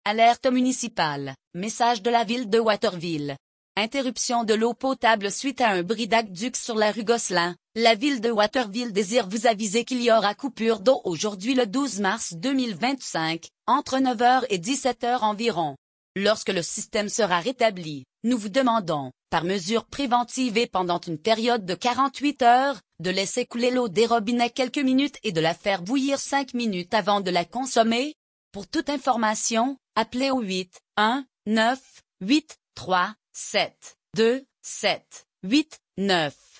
Alerte municipale. Message de la ville de Waterville. Interruption de l'eau potable suite à un bris d'aqueduc sur la rue Gosselin. La ville de Waterville désire vous aviser qu'il y aura coupure d'eau aujourd'hui le 12 mars 2025, entre 9h et 17h environ. Lorsque le système sera rétabli, nous vous demandons, par mesure préventive et pendant une période de 48 heures, de laisser couler l'eau des robinets quelques minutes et de la faire bouillir 5 minutes avant de la consommer. Pour toute information, appelez au 8 1 9 8 3 7 2 7 8 9.